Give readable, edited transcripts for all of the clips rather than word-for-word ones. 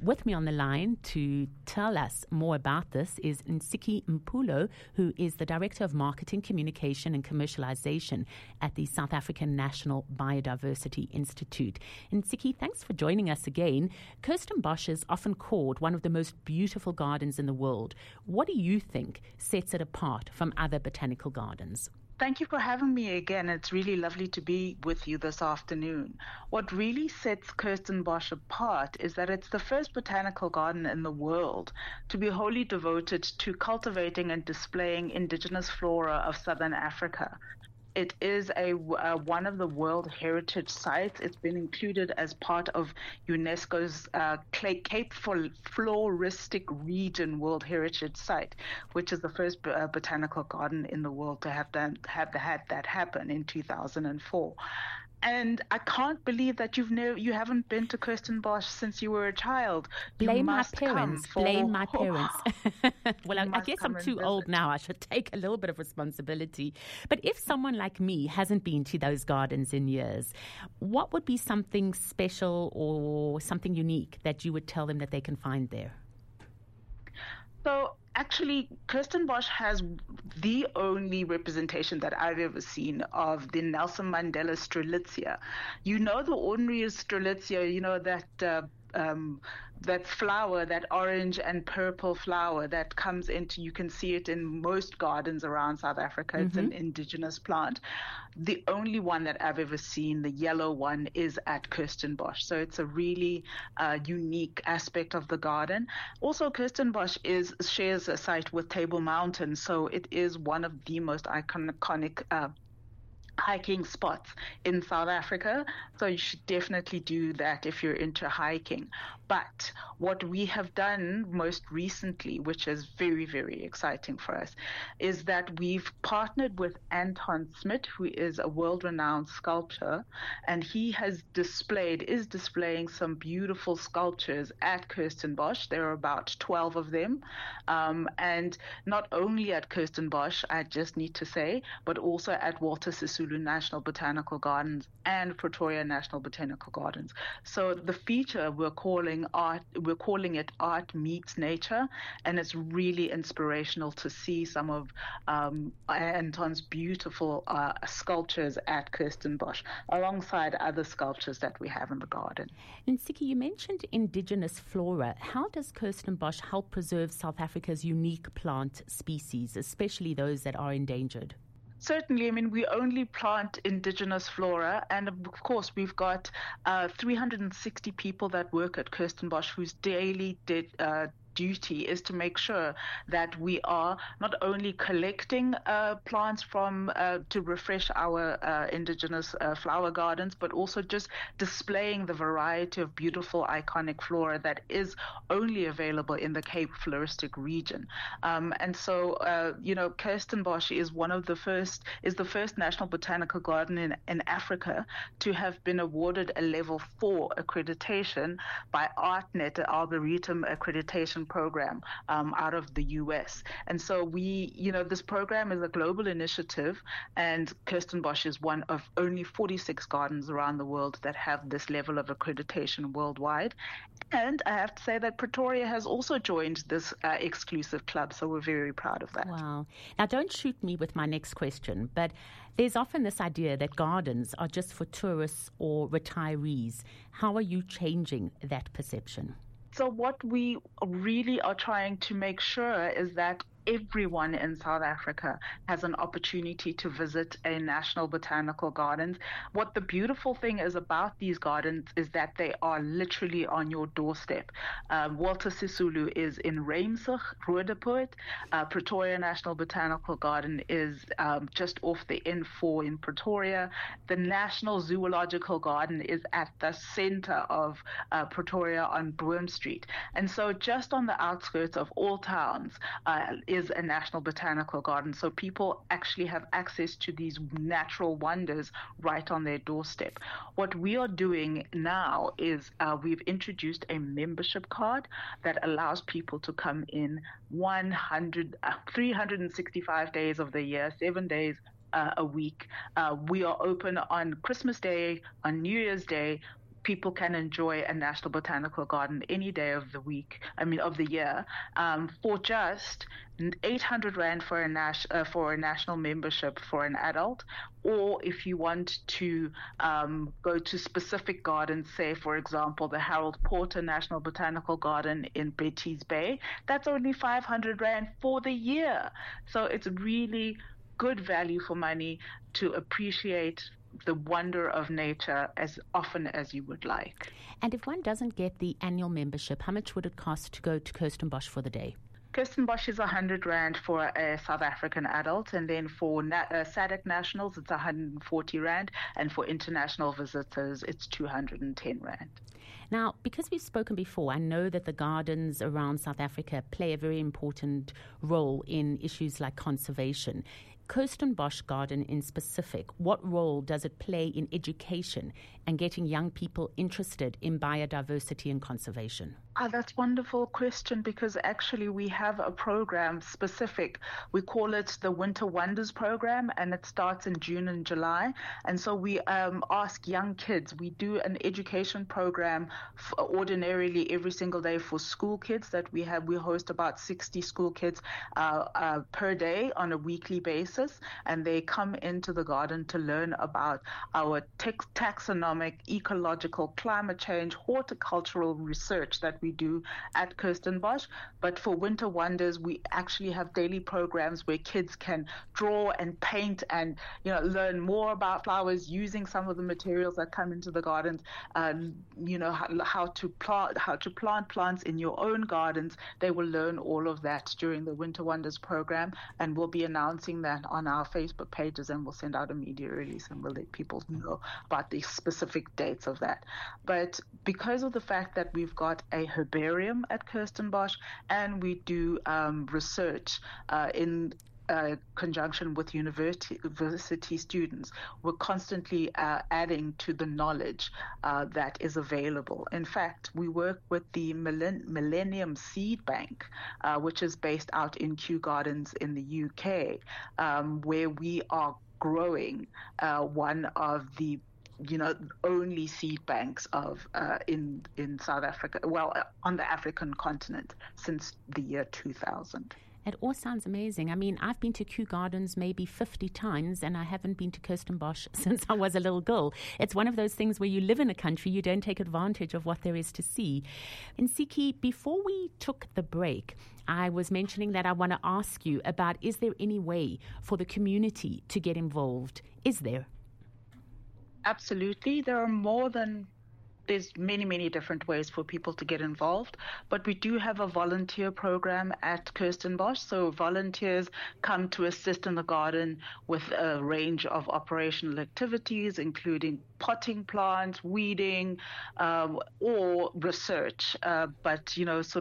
With me on the line to tell us more about this is Nsiki Mpulo, who is the Director of Marketing, Communication and Commercialization at the South African National Biodiversity Institute. Nsiki, thanks for joining us again. Kirstenbosch is often called one of the most beautiful gardens in the world. What do you think sets it apart from other botanical gardens? Thank you for having me again. It's really lovely to be with you this afternoon. What really sets Kirstenbosch apart is that it's the first botanical garden in the world to be wholly devoted to cultivating and displaying indigenous flora of Southern Africa. It is one of the World Heritage Sites. It's been included as part of UNESCO's Cape Floristic Region World Heritage Site, which is the first botanical garden in the world to have had that happen in 2004. And I can't believe that you haven't been to Kirstenbosch since you were a child. Blame my parents. Blame my parents. Well, I guess I'm too old now. I should take a little bit of responsibility. But if someone like me hasn't been to those gardens in years, what would be something special or something unique that you would tell them that they can find there? So actually, Kirstenbosch has the only representation that I've ever seen of the Nelson Mandela Strelitzia. You know the ordinary Strelitzia, you know that flower, that orange and purple flower that comes into, you can see it in most gardens around South Africa. It's an indigenous plant. The only one that I've ever seen, the yellow one, is at Kirstenbosch. So it's a really unique aspect of the garden. Also, Kirstenbosch shares a site with Table Mountain. So it is one of the most iconic hiking spots in South Africa. So you should definitely do that if you're into hiking. But what we have done most recently, which is very, very exciting for us, is that we've partnered with Anton Smit, who is a world-renowned sculptor, and he is displaying some beautiful sculptures at Kirstenbosch. There are about 12 of them. And not only at Kirstenbosch, I just need to say, but also at Walter Sisulu National Botanical Gardens and Pretoria National Botanical Gardens. So the feature we're calling it Art Meets Nature, and it's really inspirational to see some of Anton's beautiful sculptures at Kirstenbosch, alongside other sculptures that we have in the garden. Nsiki, you mentioned indigenous flora. How does Kirstenbosch help preserve South Africa's unique plant species, especially those that are endangered? Certainly. I mean, we only plant indigenous flora, and of course we've got 360 people that work at Kirstenbosch whose daily duty is to make sure that we are not only collecting plants to refresh our indigenous flower gardens, but also just displaying the variety of beautiful, iconic flora that is only available in the Cape Floristic region. And so, Kirstenbosch is the first national botanical garden in Africa to have been awarded a level 4 accreditation by ArtNet, an Arboretum accreditation program out of the US. And so this program is a global initiative, and Kirstenbosch is one of only 46 gardens around the world that have this level of accreditation worldwide. And I have to say that Pretoria has also joined this exclusive club, so we're very proud of that. Wow. Now, don't shoot me with my next question, but there's often this idea that gardens are just for tourists or retirees. How are you changing that perception? So what we really are trying to make sure is that everyone in South Africa has an opportunity to visit a national botanical gardens. What the beautiful thing is about these gardens is that they are literally on your doorstep. Walter Sisulu is in Reimsig, Roodepoort. Pretoria National Botanical Garden is just off the N4 in Pretoria. The National Zoological Garden is at the center of Pretoria on Broome Street. And so just on the outskirts of all towns is a national botanical garden. So people actually have access to these natural wonders right on their doorstep. What we are doing now is we've introduced a membership card that allows people to come in 365 days of the year, 7 days a week. We are open on Christmas Day, on New Year's Day, people can enjoy a National Botanical Garden any day of the year, for just 800 Rand for a national membership for an adult. Or if you want to go to specific gardens, say, for example, the Harold Porter National Botanical Garden in Betty's Bay, that's only 500 Rand for the year. So it's really good value for money to appreciate the wonder of nature as often as you would like. And if one doesn't get the annual membership, how much would it cost to go to Kirstenbosch for the day? Kirstenbosch is 100 Rand for a South African adult, and then for SADC nationals, it's 140 Rand, and for international visitors, it's 210 Rand. Now, because we've spoken before, I know that the gardens around South Africa play a very important role in issues like conservation. Kirstenbosch Garden in specific, what role does it play in education and getting young people interested in biodiversity and conservation? That's a wonderful question, because actually we have a program specific. We call it the Winter Wonders program, and it starts in June and July. And so we ask young kids. We do an education program ordinarily every single day for school kids that we have. We host about 60 school kids per day on a weekly basis, and they come into the garden to learn about our taxonomic, ecological, climate change, horticultural research that we do at Kirstenbosch. But for Winter Wonders, we actually have daily programs where kids can draw and paint and learn more about flowers using some of the materials that come into the gardens. How to plant plants in your own gardens. They will learn all of that during the Winter Wonders program, and we'll be announcing that on our Facebook pages, and we'll send out a media release, and we'll let people know about the specific dates of that. But because of the fact that we've got a herbarium at Kirstenbosch, and we do research in conjunction with university students, we're constantly adding to the knowledge that is available. In fact, we work with the Millennium Seed Bank, which is based out in Kew Gardens in the UK, where we are growing one of the only seed banks of in South Africa, on the African continent, since the year 2000. It all sounds amazing. I mean, I've been to Kew Gardens maybe 50 times, and I haven't been to Kirstenbosch since I was a little girl. It's one of those things where you live in a country, you don't take advantage of what there is to see. Nsiki, before we took the break, I was mentioning that I want to ask you about, is there any way for the community to get involved? Is there? Absolutely. There's many, many different ways for people to get involved, but we do have a volunteer program at Kirstenbosch. So volunteers come to assist in the garden with a range of operational activities, including potting plants, weeding, or research, but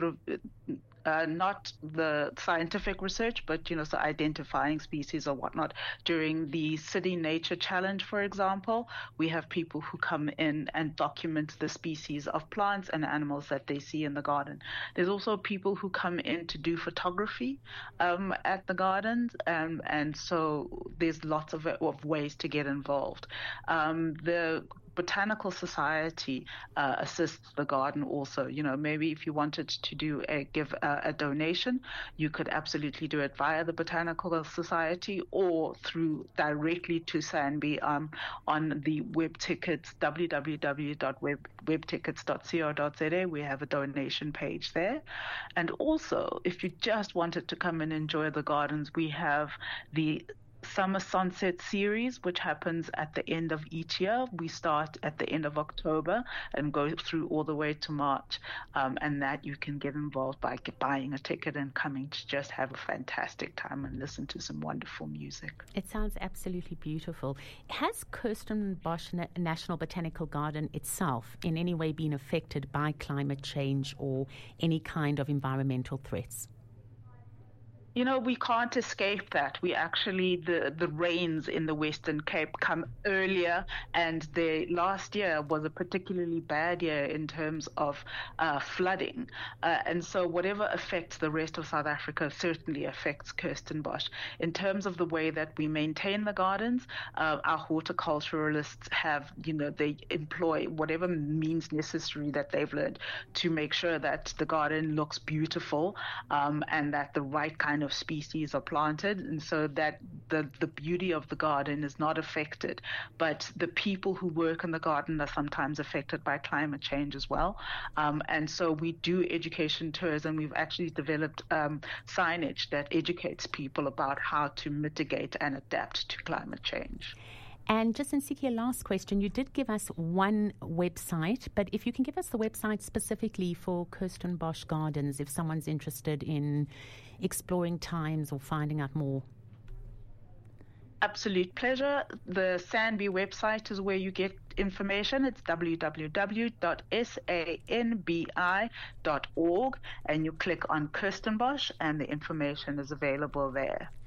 not the scientific research, but so identifying species or whatnot. During the City Nature Challenge, for example, we have people who come in and document the species of plants and animals that they see in the garden. There's also people who come in to do photography at the gardens, and so there's lots of ways to get involved. The Botanical Society assists the garden also. Maybe if you wanted to give a donation, you could absolutely do it via the Botanical Society or through directly to SANBI on the web tickets, www.webtickets.co.za. We have a donation page there. And also, if you just wanted to come and enjoy the gardens, we have the Summer Sunset Series, which happens at the end of each year. We start at the end of October and go through all the way to March, and that you can get involved by buying a ticket and coming to just have a fantastic time and listen to some wonderful music. It sounds absolutely beautiful. Has Kirstenbosch National Botanical Garden itself in any way been affected by climate change or any kind of environmental threats? We can't escape that. We actually, the rains in the Western Cape come earlier, and the last year was a particularly bad year in terms of flooding. And so whatever affects the rest of South Africa certainly affects Kirstenbosch. In terms of the way that we maintain the gardens, our horticulturalists have, they employ whatever means necessary that they've learned to make sure that the garden looks beautiful, and that the right kind of species are planted, and so that the beauty of the garden is not affected. But the people who work in the garden are sometimes affected by climate change as well. And so we do education tours, and we've actually developed signage that educates people about how to mitigate and adapt to climate change. And just, Nsiki, a last question. You did give us one website, but if you can give us the website specifically for Kirstenbosch Gardens, if someone's interested in exploring times or finding out more. Absolute pleasure. The SANBI website is where you get information. It's www.sanbi.org, and you click on Kirstenbosch, and the information is available there.